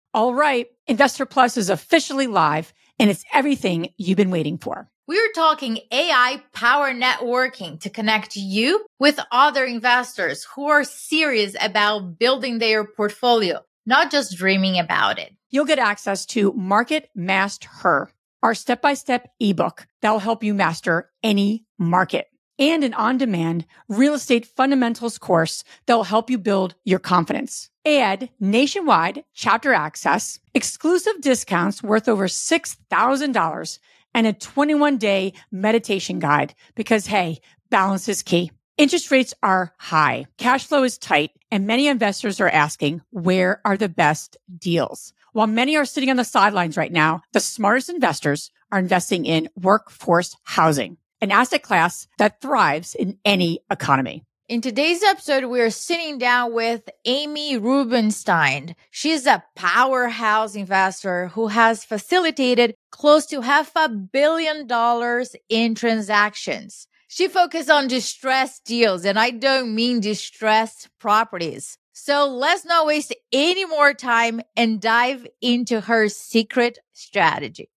All right, Investor Plus is officially live, and it's everything you've been waiting for. We're talking AI power networking to connect you with other investors who are serious about building their portfolio, not just dreaming about it. You'll get access to Market Master Her, our step-by-step ebook that will help you master any market, and an on-demand real estate fundamentals course that will help you build your confidence. Add nationwide chapter access, exclusive discounts worth over $6,000, and a 21-day meditation guide because, hey, balance is key. Interest rates are high, cash flow is tight, and many investors are asking, where are the best deals? While many are sitting on the sidelines right now, the smartest investors are investing in workforce housing, an asset class that thrives in any economy. In today's episode, we're sitting down with Amy Rubenstein. She's a powerhouse investor who has facilitated close to $500 million in transactions. She focuses on distressed deals, and I don't mean distressed properties. So let's not waste any more time and dive into her secret strategy.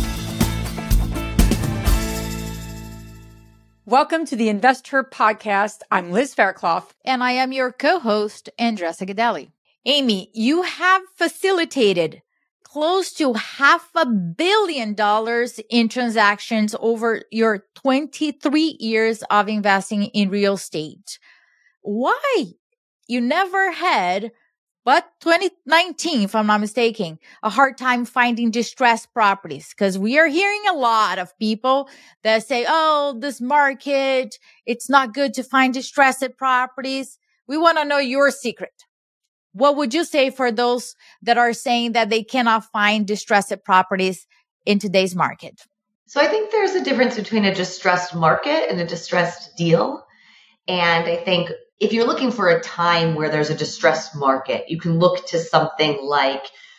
Welcome to the Investor Podcast. I'm Liz Fairclough. And I am your co-host, Andressa Gadelli. Amy, you have facilitated close to $500 million in transactions over your 23 years of investing in real estate. Why? You never had, but 2019, if I'm not mistaken, a hard time finding distressed properties, because we are hearing a lot of people that say, oh, this market, it's not good to find distressed properties. We want to know your secret. What would you say for those that are saying that they cannot find distressed properties in today's market? So I think there's a difference between a distressed market and a distressed deal. And I think if you're looking for a time where there's a distressed market, you can look to something like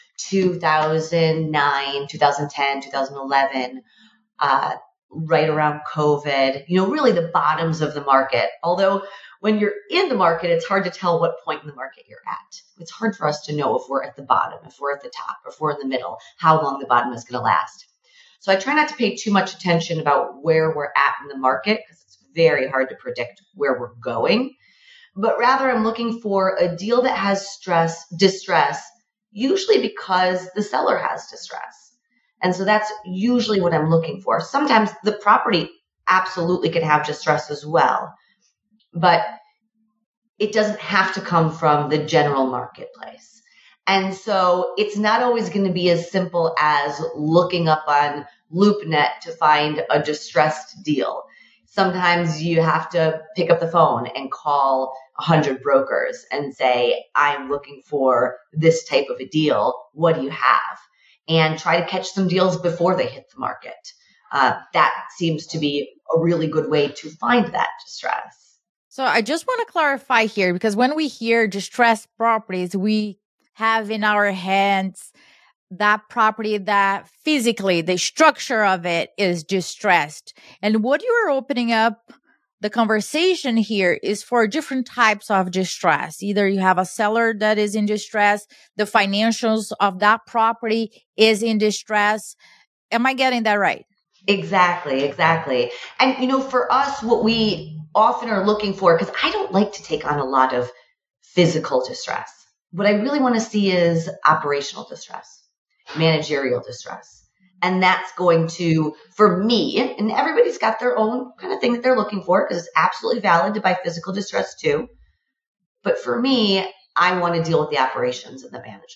2009, 2010, 2011, right around COVID, really the bottoms of the market. Although when you're in the market, it's hard to tell what point in the market you're at. It's hard for us to know if we're at the bottom, if we're at the top, if we're in the middle, how long the bottom is going to last. So I try not to pay too much attention about where we're at in the market because it's very hard to predict where we're going. But rather I'm looking for a deal that has distress, usually because the seller has distress. And so that's usually what I'm looking for. Sometimes the property absolutely can have distress as well, but it doesn't have to come from the general marketplace. And so it's not always going to be as simple as looking up on LoopNet to find a distressed deal. Sometimes you have to pick up the phone and call 100 brokers and say, I'm looking for this type of a deal. What do you have? And try to catch some deals before they hit the market. That seems to be a really good way to find that distress. So I just want to clarify here, because when we hear distressed properties, we have in our hands that property that physically the structure of it is distressed. And what you are opening up the conversation here is for different types of distress. Either you have a seller that is in distress, the financials of that property is in distress. Am I getting that right? Exactly. And, for us, what we often are looking for, because I don't like to take on a lot of physical distress. What I really want to see is operational distress, managerial distress. And that's going to, for me, and everybody's got their own kind of thing that they're looking for, because it's absolutely valid to buy physical distress too. But for me, I want to deal with the operations and the management.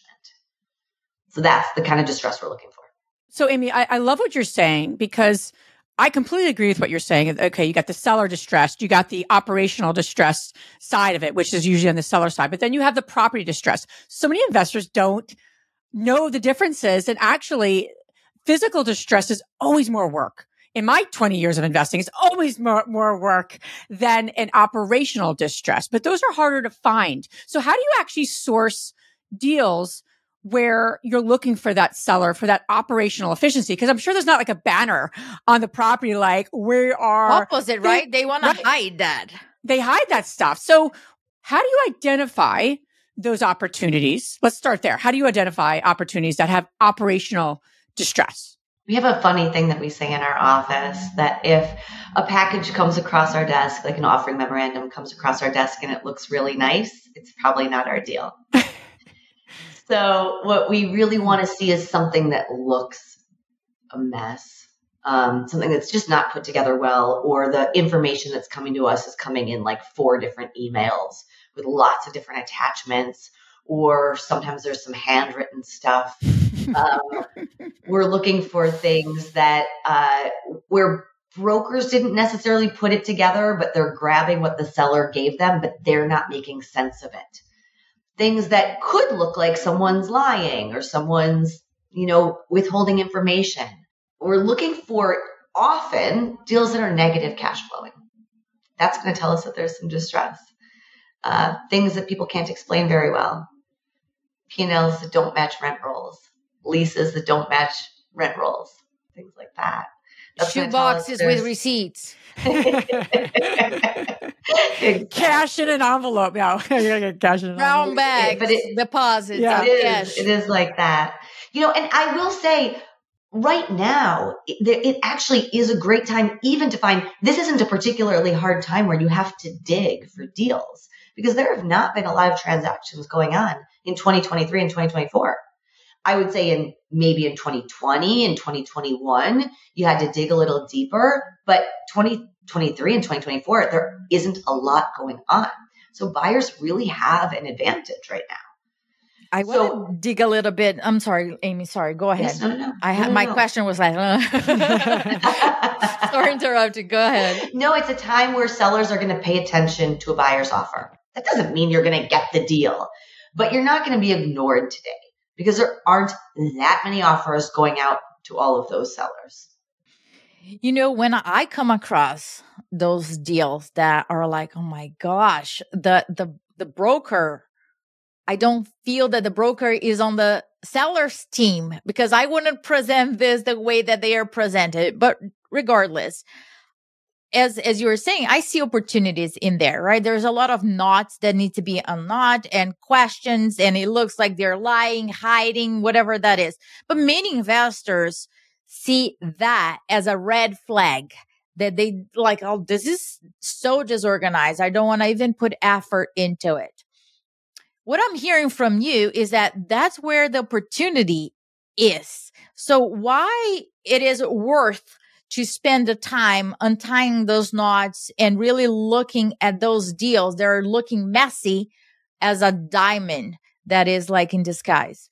So that's the kind of distress we're looking for. So Amy, I love what you're saying because I completely agree with what you're saying. Okay, you got the seller distress, you got the operational distress side of it, which is usually on the seller side, but then you have the property distress. So many investors don't know the differences, and actually physical distress is always more work. In my 20 years of investing, it's always more work than an operational distress, but those are harder to find. So how do you actually source deals where you're looking for that seller, for that operational efficiency? Because I'm sure there's not like a banner on the property like, we are... Opposite, right? They want to hide that. They hide that stuff. So how do you identify those opportunities? Let's start there. How do you identify opportunities that have operational distress? We have a funny thing that we say in our office that if a package comes across our desk, like an offering memorandum comes across our desk and it looks really nice, it's probably not our deal. So what we really want to see is something that looks a mess, something that's just not put together well, or the information that's coming to us is coming in like 4 different emails with lots of different attachments, or sometimes there's some handwritten stuff. We're looking for things that where brokers didn't necessarily put it together, but they're grabbing what the seller gave them, but they're not making sense of it. Things that could look like someone's lying or someone's, withholding information. We're looking for often deals that are negative cash flowing. That's going to tell us that there's some distress. Things that people can't explain very well. P&Ls that don't match rent rolls. Leases that don't match rent rolls. Things like that. Shoe boxes with receipts. Cash in an envelope. No, cash in an envelope. Brown bags, deposits. Yeah, cash. It is like that. And I will say, right now, it actually is a great time even to find, this isn't a particularly hard time where you have to dig for deals, because there have not been a lot of transactions going on in 2023 and 2024. I would say maybe in 2020 and 2021, you had to dig a little deeper, but 2023 and 2024, there isn't a lot going on. So buyers really have an advantage right now. I want to dig a little bit. I'm sorry, Amy. Sorry. Go ahead. Yes, no. My question was like, sorry, interrupted. Go ahead. No, it's a time where sellers are going to pay attention to a buyer's offer. That doesn't mean you're going to get the deal, but you're not going to be ignored today because there aren't that many offers going out to all of those sellers. When I come across those deals that are like, oh my gosh, the broker, I don't feel that the broker is on the seller's team because I wouldn't present this the way that they are presented. But regardless, as you were saying, I see opportunities in there, right? There's a lot of knots that need to be unknot and questions, and it looks like they're lying, hiding, whatever that is. But many investors see that as a red flag that they like, oh, this is so disorganized. I don't want to even put effort into it. What I'm hearing from you is that that's where the opportunity is. So why it is worth to spend the time untying those knots and really looking at those deals that are looking messy as a diamond that is like in disguise?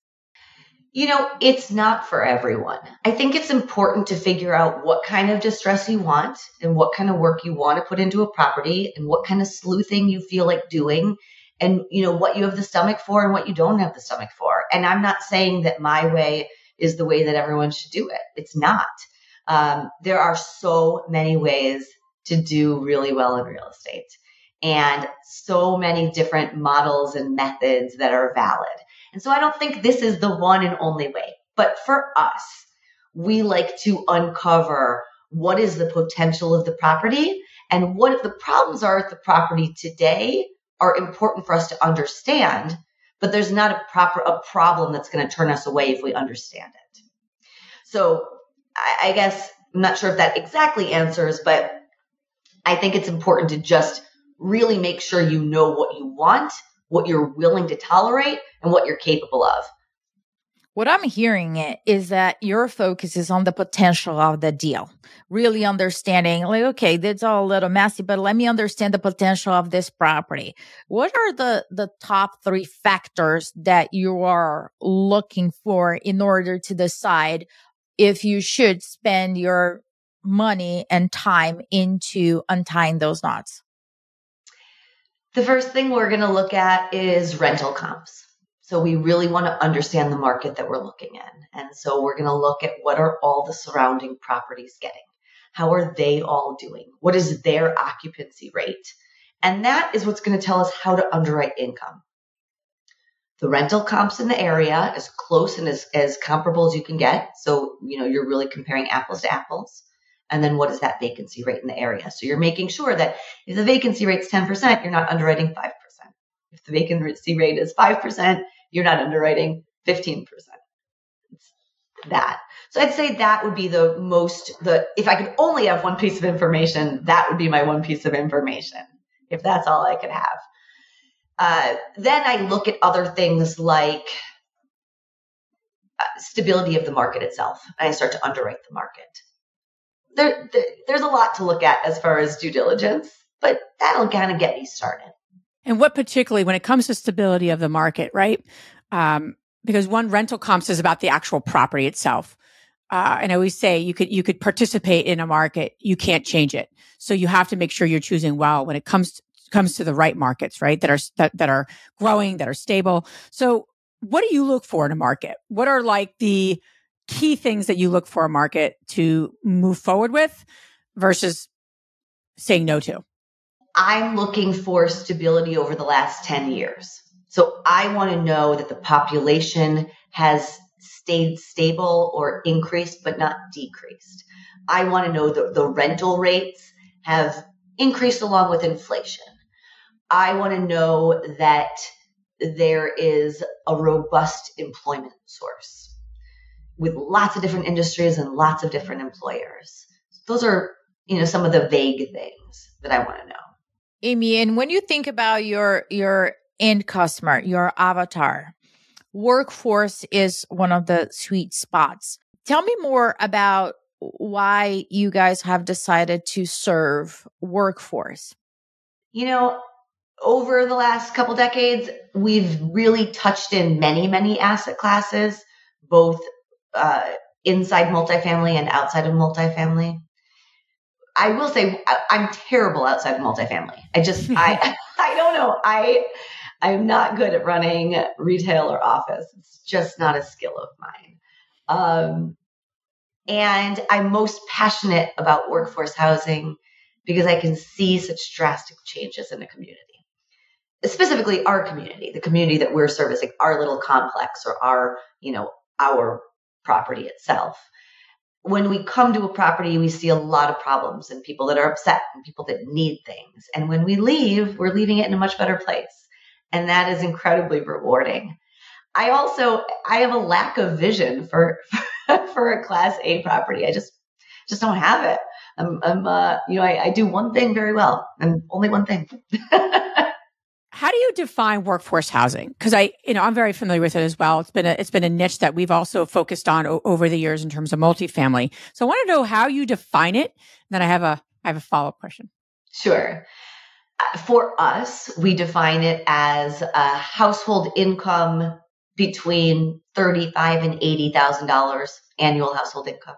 It's not for everyone. I think it's important to figure out what kind of distress you want and what kind of work you want to put into a property and what kind of sleuthing you feel like doing and, what you have the stomach for and what you don't have the stomach for. And I'm not saying that my way is the way that everyone should do it. It's not. There are so many ways to do really well in real estate and so many different models and methods that are valid. And so I don't think this is the one and only way. But for us, we like to uncover what is the potential of the property and what the problems are at the property today are important for us to understand, but there's not a problem that's going to turn us away if we understand it. So I guess I'm not sure if that exactly answers, but I think it's important to just really make sure you know what you want, what you're willing to tolerate, and what you're capable of. What I'm hearing is that your focus is on the potential of the deal, really understanding like, okay, that's all a little messy, but let me understand the potential of this property. What are the top 3 factors that you are looking for in order to decide if you should spend your money and time into untying those knots? The first thing we're going to look at is rental comps. So we really want to understand the market that we're looking in. And so we're going to look at what are all the surrounding properties getting? How are they all doing? What is their occupancy rate? And that is what's going to tell us how to underwrite income. The rental comps in the area, as close and as comparable as you can get. So, you're really comparing apples to apples. And then what is that vacancy rate in the area? So you're making sure that if the vacancy rate's 10%, you're not underwriting 5%. If the vacancy rate is 5%, you're not underwriting 15%. It's that. So I'd say that would be if I could only have one piece of information, that would be my one piece of information, if that's all I could have. Then I look at other things like stability of the market itself, and I start to underwrite the market. There's a lot to look at as far as due diligence, but that'll kind of get me started. And what particularly when it comes to stability of the market, right? Because one, rental comps is about the actual property itself. And I always say you could participate in a market, you can't change it. So you have to make sure you're choosing well when it comes to the right markets, right? That are growing, that are stable. So what do you look for in a market? What are like the key things that you look for a market to move forward with versus saying no to? I'm looking for stability over the last 10 years. So I want to know that the population has stayed stable or increased, but not decreased. I want to know that the rental rates have increased along with inflation. I want to know that there is a robust employment source with lots of different industries and lots of different employers. Those are, some of the vague things that I want to know. Amy, and when you think about your end customer, your avatar, workforce is one of the sweet spots. Tell me more about why you guys have decided to serve workforce. Over the last couple decades, we've really touched in many, many asset classes, both inside multifamily and outside of multifamily. I will say I'm terrible outside of multifamily. I don't know. I'm not good at running retail or office. It's just not a skill of mine. And I'm most passionate about workforce housing because I can see such drastic changes in the community. Specifically our community, the community that we're servicing, our little complex or our property itself. When we come to a property, we see a lot of problems and people that are upset and people that need things. And when we leave, we're leaving it in a much better place. And that is incredibly rewarding. I have a lack of vision for a Class A property. I just don't have it. I do one thing very well and only one thing. How do you define workforce housing? Because I'm very familiar with it as well. It's been a niche that we've also focused on over the years in terms of multifamily. So I want to know how you define it. Then I have a follow-up question. Sure. For us, we define it as a household income between $35,000 and $80,000 annual household income.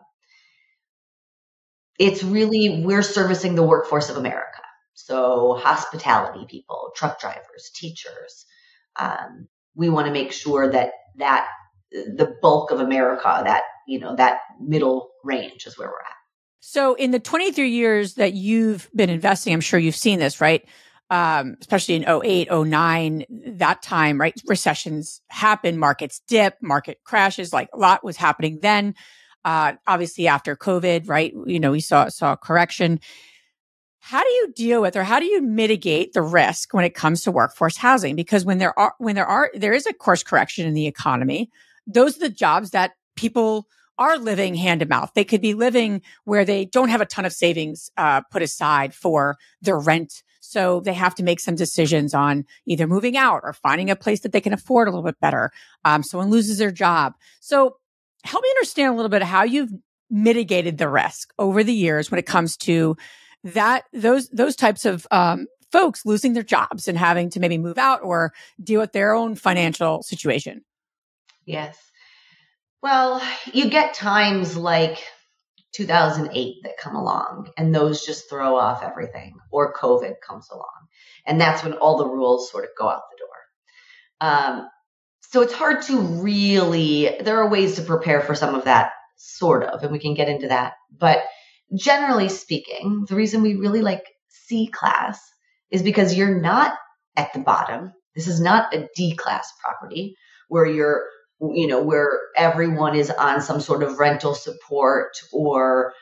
It's really, we're servicing the workforce of America. So hospitality people, truck drivers, teachers. We want to make sure that the bulk of America, that middle range is where we're at. So in the 23 years that you've been investing, I'm sure you've seen this, right? Especially in 08, 09, that time, right? Recessions happen, markets dip, market crashes, like a lot was happening then. Obviously after COVID, right? We saw a correction. How do you deal with, or how do you mitigate the risk when it comes to workforce housing? Because when there is a course correction in the economy, those are the jobs that people are living hand to mouth. They could be living where they don't have a ton of savings put aside for their rent. So they have to make some decisions on either moving out or finding a place that they can afford a little bit better. Someone loses their job. So help me understand a little bit how you've mitigated the risk over the years when it comes to those types of folks losing their jobs and having to maybe move out or deal with their own financial situation. Yes. Well, you get times like 2008 that come along and those just throw off everything, or COVID comes along. And that's when all the rules sort of go out the door. So it's hard to really, there are ways to prepare for some of that sort of, and we can get into that. But generally speaking, the reason we really like C class is because you're not at the bottom. This is not a D class property where where everyone is on some sort of rental support or,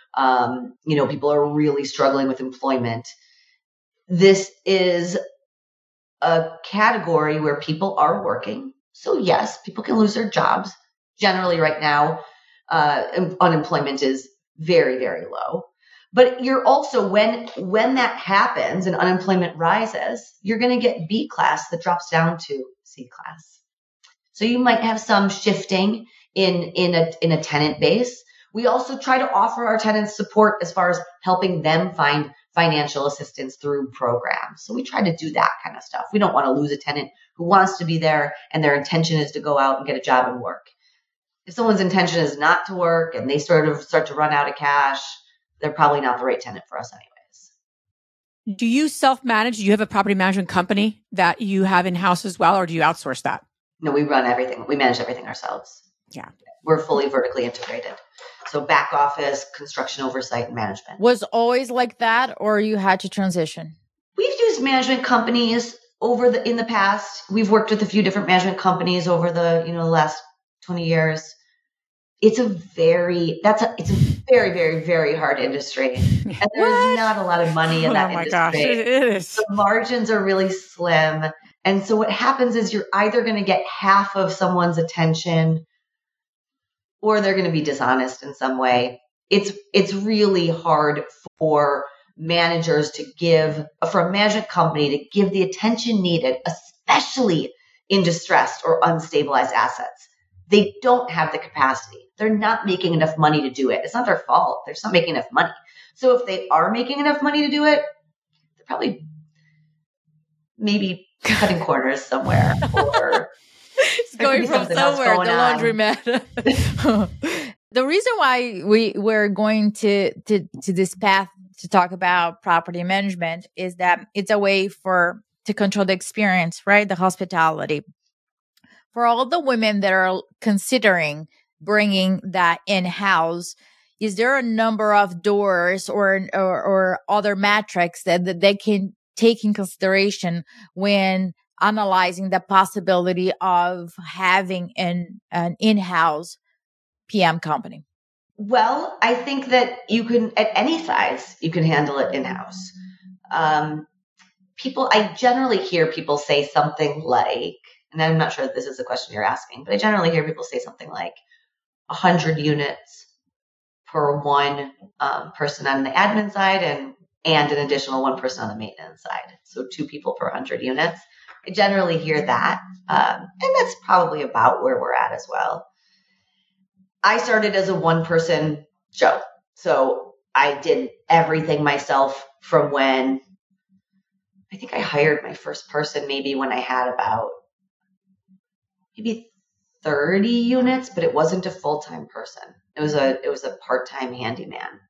people are really struggling with employment. This is a category where people are working. So yes, people can lose their jobs. Generally right now, unemployment is very, very low. But you're also, when that happens and unemployment rises, you're going to get B class that drops down to C class. So you might have some shifting in a tenant base. We also try to offer our tenants support as far as helping them find financial assistance through programs. So we try to do that kind of stuff. We don't want to lose a tenant who wants to be there and their intention is to go out and get a job and work. If someone's intention is not to work and they sort of start to run out of cash, they're probably not the right tenant for us anyways. Do you self-manage? Do you have a property management company that you have in-house as well, or do you outsource that? No, we run everything. We manage everything ourselves. Yeah. We're fully vertically integrated. So back office, construction oversight, and management. Was always like that, or you had to transition? We've used management companies in the past. We've worked with a few different management companies over the last 20 years. It's a very, very, very hard industry. And there's not a lot of money in that industry. Oh my gosh, it is. The margins are really slim. And so what happens is you're either going to get half of someone's attention or they're going to be dishonest in some way. It's really hard for managers for a management company to give the attention needed, especially in distressed or unstabilized assets. They don't have the capacity. They're not making enough money to do it. It's not their fault. They're just not making enough money. So if they are making enough money to do it, they're probably maybe cutting corners somewhere, or it's going from somewhere, the laundromat. The reason why we're going to this path to talk about property management is that it's a way to control the experience, right? The hospitality. For all the women that are considering bringing that in-house, is there a number of doors or other metrics that they can take in consideration when analyzing the possibility of having an in-house PM company? Well, I think that you can, at any size, you can handle it in-house. I generally hear people say something like, and I'm not sure if this is the question you're asking, but I generally hear people say something like 100 units per one person on the admin side and an additional one person on the maintenance side. So 2 people per 100 units. I generally hear that. And that's probably about where we're at as well. I started as a 1-person show. So I did everything myself from when I think I hired my first person maybe when I had about maybe 30 units, but it wasn't a full-time person. It was a part-time handyman.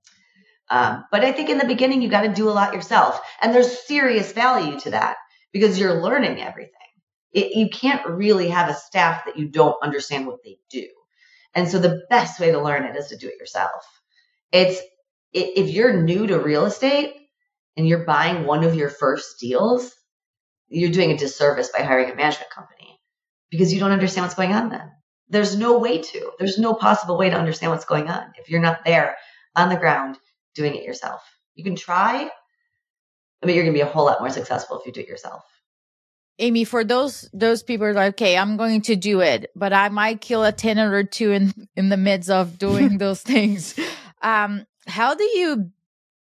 But I think in the beginning, you got to do a lot yourself. And there's serious value to that because you're learning everything. You can't really have a staff that you don't understand what they do. And so the best way to learn it is to do it yourself. If you're new to real estate and you're buying one of your first deals, you're doing a disservice by hiring a management company because you don't understand what's going on then. There's no possible way to understand what's going on if you're not there on the ground doing it yourself. You can try, but you're going to be a whole lot more successful if you do it yourself. Amy, for those people are like, okay, I'm going to do it, but I might kill a tenant or two in the midst of doing those things. How do you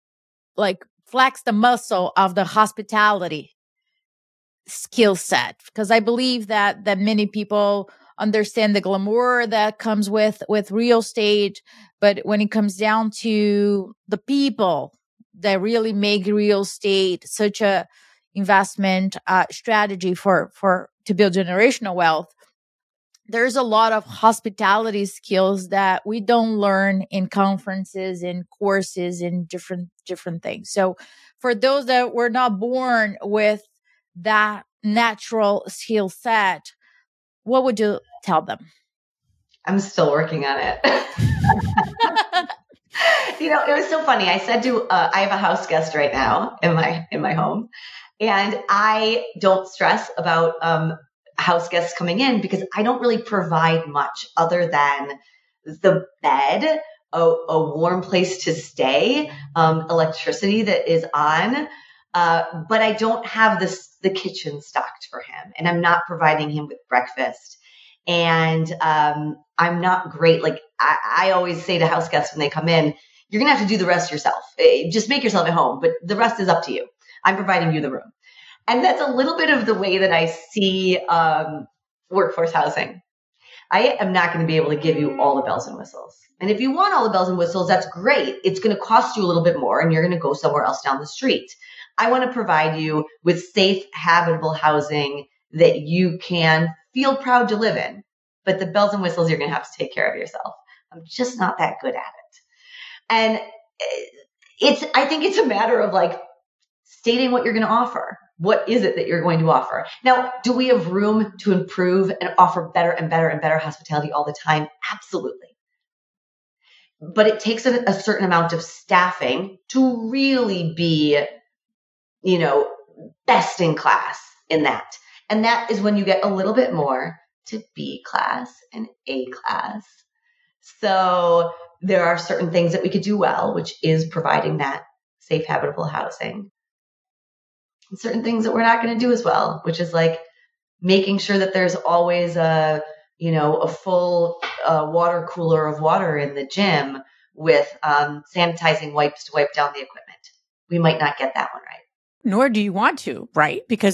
flex the muscle of the hospitality skill set? Because I believe that many people understand the glamour that comes with real estate, but when it comes down to the people that really make real estate such a investment strategy to build generational wealth, there's a lot of hospitality skills that we don't learn in conferences and courses and different things. So for those that were not born with that natural skill set, what would you tell them? I'm still working on it. It was so funny. I said I have a house guest right now in my home, and I don't stress about house guests coming in because I don't really provide much other than the bed, a warm place to stay, electricity that is on, But I don't have the kitchen stocked for him, and I'm not providing him with breakfast. And I'm not great. Like I always say to house guests when they come in, you're going to have to do the rest yourself. Just make yourself at home, but the rest is up to you. I'm providing you the room. And that's a little bit of the way that I see workforce housing. I am not going to be able to give you all the bells and whistles. And if you want all the bells and whistles, that's great. It's going to cost you a little bit more and you're going to go somewhere else down the street. I want to provide you with safe, habitable housing that you can feel proud to live in. But the bells and whistles, you're going to have to take care of yourself. I'm just not that good at it. And I think it's a matter of like stating what you're going to offer. What is it that you're going to offer? Now, do we have room to improve and offer better and better and better hospitality all the time? Absolutely. But it takes a certain amount of staffing to really be, best in class in that. And that is when you get a little bit more to B class and A class. So there are certain things that we could do well, which is providing that safe, habitable housing. And certain things that we're not going to do as well, which is like making sure that there's always a full water cooler of water in the gym with sanitizing wipes to wipe down the equipment. We might not get that one right. Nor do you want to, right? Because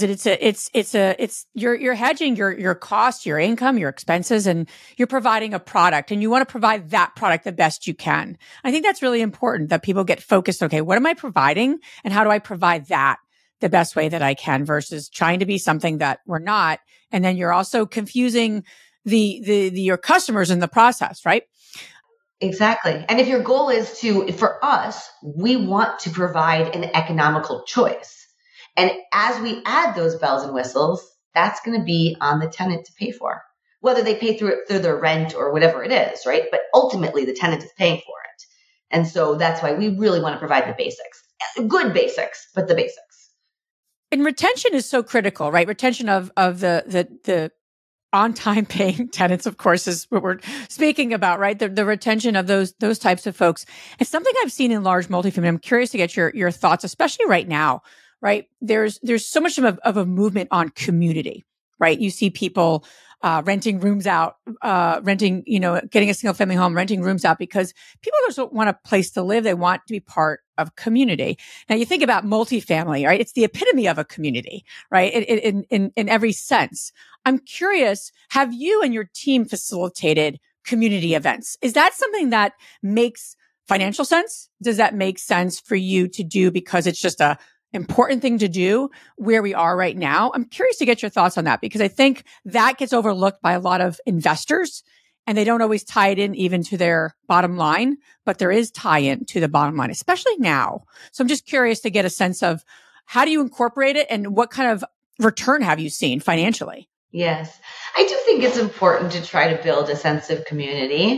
you're hedging your costs, your income, your expenses, and you're providing a product, and you want to provide that product the best you can. I think that's really important that people get focused. Okay, what am I providing, and how do I provide that the best way that I can, versus trying to be something that we're not, and then you're also confusing your customers in the process, right? Exactly. And if your goal is for us, we want to provide an economical choice. And as we add those bells and whistles, that's going to be on the tenant to pay for, whether they pay through their rent or whatever it is, right? But ultimately the tenant is paying for it. And so that's why we really want to provide the basics, good basics, but the basics. And retention is so critical, right? Retention of the on-time paying tenants, of course, is what we're speaking about, right? The retention of those types of folks. It's something I've seen in large multifamily. I'm curious to get your thoughts, especially right now, right? There's so much of a movement on community, right? You see people renting rooms out, getting a single family home, renting rooms out because people just want a place to live. They want to be part of community. Now you think about multifamily, right? It's the epitome of a community, right? In every sense. I'm curious, have you and your team facilitated community events? Is that something that makes financial sense? Does that make sense for you to do because it's just a important thing to do where we are right now? I'm curious to get your thoughts on that because I think that gets overlooked by a lot of investors and they don't always tie it in even to their bottom line, but there is tie-in to the bottom line, especially now. So I'm just curious to get a sense of how do you incorporate it and what kind of return have you seen financially? Yes, I do think it's important to try to build a sense of community.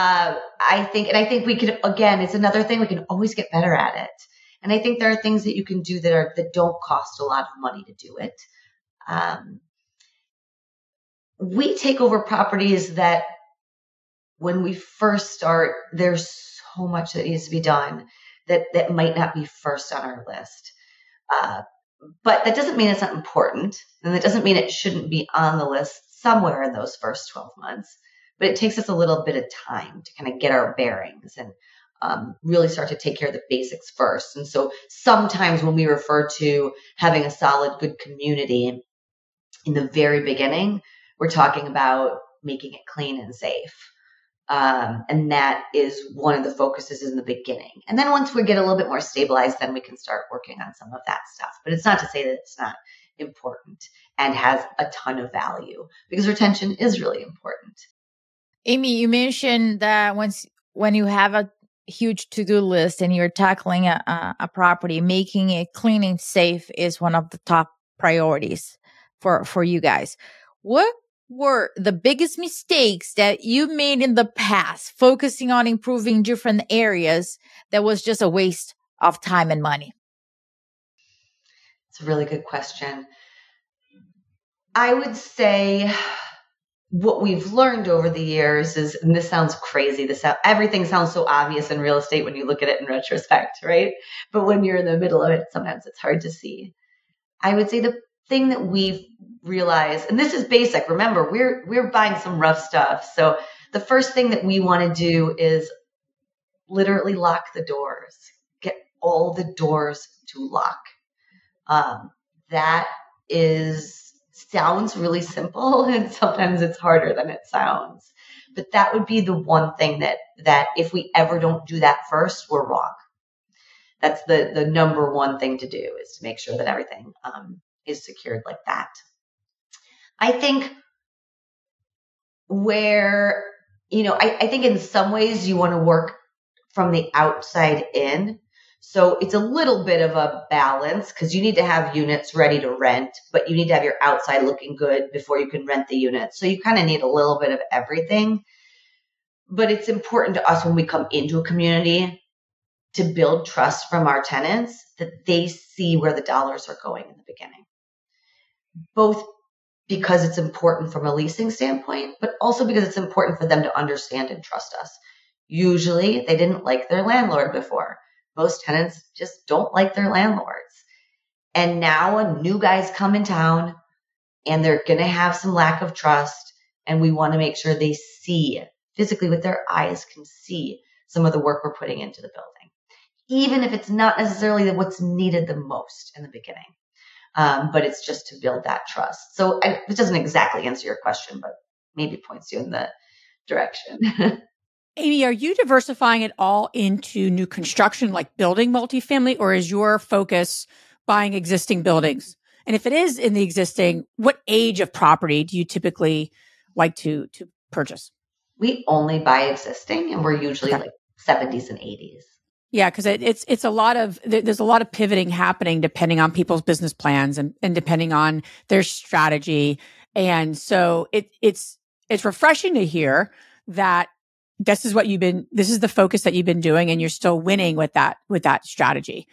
I think we could, again, it's another thing we can always get better at it. And I think there are things that you can do that don't cost a lot of money to do it. We take over properties that when we first start, there's so much that needs to be done that might not be first on our list. But that doesn't mean it's not important. And that doesn't mean it shouldn't be on the list somewhere in those first 12 months. But it takes us a little bit of time to kind of get our bearings and really start to take care of the basics first. And so sometimes when we refer to having a solid, good community in the very beginning, we're talking about making it clean and safe. And that is one of the focuses in the beginning. And then once we get a little bit more stabilized, then we can start working on some of that stuff. But it's not to say that it's not important and has a ton of value because retention is really important. Amy, you mentioned that when you have a huge to-do list and you're tackling a property, making it clean and safe is one of the top priorities for you guys. What were the biggest mistakes that you made in the past, focusing on improving different areas that was just a waste of time and money? It's a really good question. I would say what we've learned over the years is, and this sounds crazy, everything sounds so obvious in real estate when you look at it in retrospect, right? But when you're in the middle of it, sometimes it's hard to see. I would say the thing that we've realized, and this is basic, remember, we're buying some rough stuff. So the first thing that we want to do is literally lock the doors, get all the doors to lock. That sounds really simple, and sometimes it's harder than it sounds. But that would be the one thing that if we ever don't do that first, we're wrong. That's the number one thing to do, is to make sure that everything is secured like that. I think where, I think in some ways you want to work from the outside in. So it's a little bit of a balance, because you need to have units ready to rent, but you need to have your outside looking good before you can rent the units. So you kind of need a little bit of everything. But it's important to us when we come into a community to build trust from our tenants, that they see where the dollars are going in the beginning. Both because it's important from a leasing standpoint, but also because it's important for them to understand and trust us. Usually they didn't like their landlord before. Most tenants just don't like their landlords. And now a new guy's come in town and they're going to have some lack of trust. And we want to make sure they see physically, with their eyes, can see some of the work we're putting into the building, even if it's not necessarily what's needed the most in the beginning. But it's just to build that trust. So it doesn't exactly answer your question, but maybe points you in the direction. Amy, are you diversifying at all into new construction, like building multifamily, or is your focus buying existing buildings? And if it is in the existing, what age of property do you typically like to purchase? We only buy existing, and we're usually like 70s and 80s. Yeah, because it's a lot of, there's a lot of pivoting happening depending on people's business plans and depending on their strategy. And so it's refreshing to hear that this is the focus that you've been doing, and you're still winning with that strategy.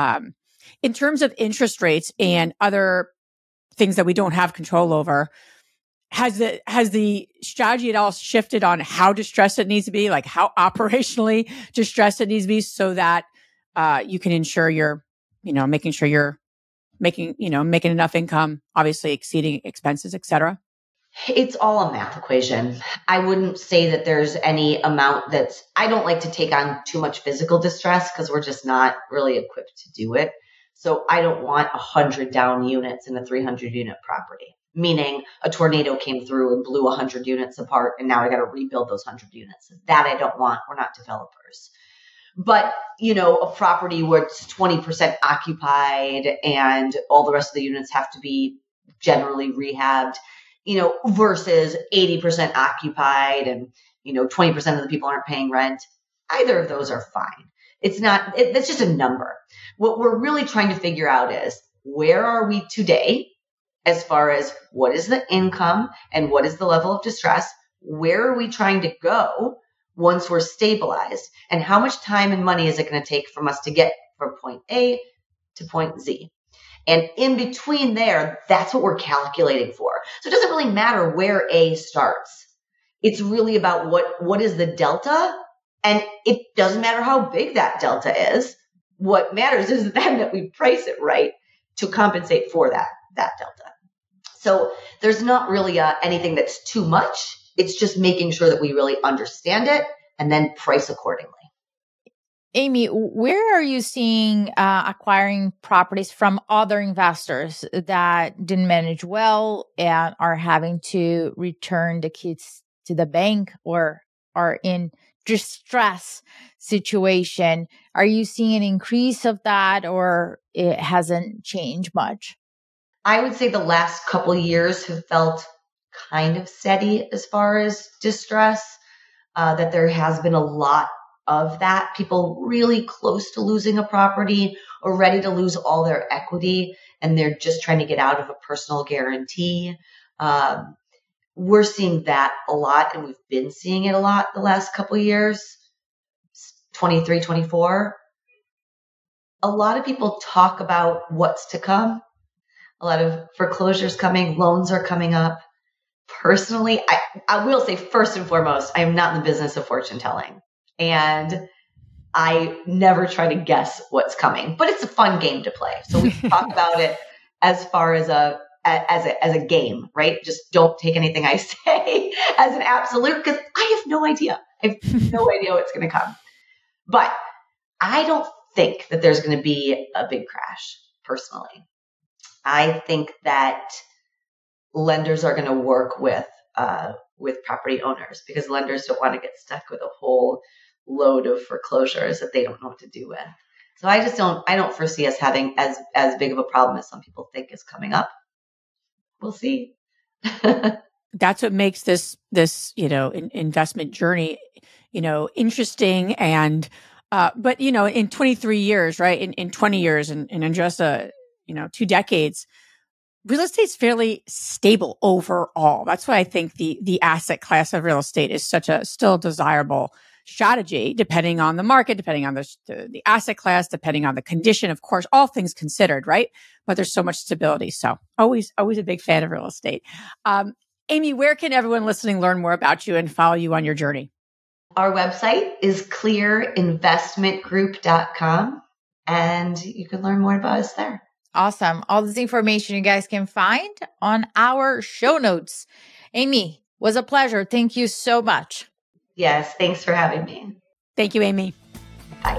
In terms of interest rates and other things that we don't have control over, has the strategy at all shifted on how distressed it needs to be, like how operationally distressed it needs to be, so that you can ensure you're, making sure you're making enough income, obviously exceeding expenses, et cetera? It's all a math equation. I wouldn't say that there's any amount I don't like to take on too much physical distress, because we're just not really equipped to do it. So I don't want 100 down units in a 300 unit property, meaning a tornado came through and blew 100 units apart, and now I got to rebuild those 100 units. That I don't want. We're not developers. But, a property where it's 20% occupied and all the rest of the units have to be generally rehabbed, versus 80% occupied and, 20% of the people aren't paying rent. Either of those are fine. That's just a number. What we're really trying to figure out is, where are we today as far as what is the income and what is the level of distress? Where are we trying to go once we're stabilized? And how much time and money is it going to take from us to get from point A to point Z? And in between there, that's what we're calculating for. So it doesn't really matter where A starts. It's really about what is the delta. And it doesn't matter how big that delta is. What matters is then that we price it right to compensate for that delta. So there's not really anything that's too much. It's just making sure that we really understand it and then price accordingly. Amy, where are you seeing acquiring properties from other investors that didn't manage well and are having to return the keys to the bank or are in distress situation? Are you seeing an increase of that, or it hasn't changed much? I would say the last couple of years have felt kind of steady as far as distress, that there has been a lot of that. People really close to losing a property or ready to lose all their equity, and they're just trying to get out of a personal guarantee. We're seeing that a lot, and we've been seeing it a lot the last couple of years, 23, 24. A lot of people talk about what's to come. A lot of foreclosures coming, loans are coming up. personally, I will say first and foremost, I am not in the business of fortune telling. And I never try to guess what's coming, but it's a fun game to play. So we can talk about it as far as a game, right? Just don't take anything I say as an absolute, because I have no idea. I have no idea what's going to come. But I don't think that there's going to be a big crash, personally. I think that lenders are going to work with property owners, because lenders don't want to get stuck with a whole load of foreclosures that they don't know what to do with. So I don't foresee us having as big of a problem as some people think is coming up. We'll see. That's what makes this investment journey, interesting. And, but, in 23 years, right, in 20 years and in just 2 decades, real estate's fairly stable overall. That's why I think the asset class of real estate is such a still desirable strategy, depending on the market, depending on the asset class, depending on the condition, of course, all things considered, right? But there's so much stability. So always a big fan of real estate. Amy, where can everyone listening learn more about you and follow you on your journey? Our website is clearinvestmentgroup.com, and you can learn more about us there. Awesome. All this information you guys can find on our show notes. Amy, was a pleasure. Thank you so much. Yes, thanks for having me. Thank you, Amy. Bye.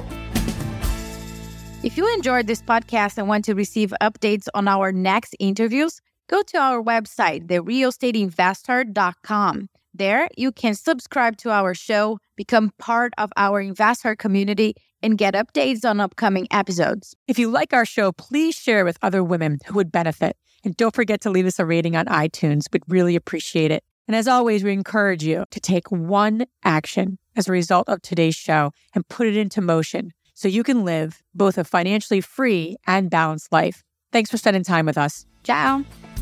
If you enjoyed this podcast and want to receive updates on our next interviews, go to our website, therealestateinvestor.com. There, you can subscribe to our show, become part of our investor community, and get updates on upcoming episodes. If you like our show, please share with other women who would benefit. And don't forget to leave us a rating on iTunes. We'd really appreciate it. And as always, we encourage you to take one action as a result of today's show and put it into motion so you can live both a financially free and balanced life. Thanks for spending time with us. Ciao.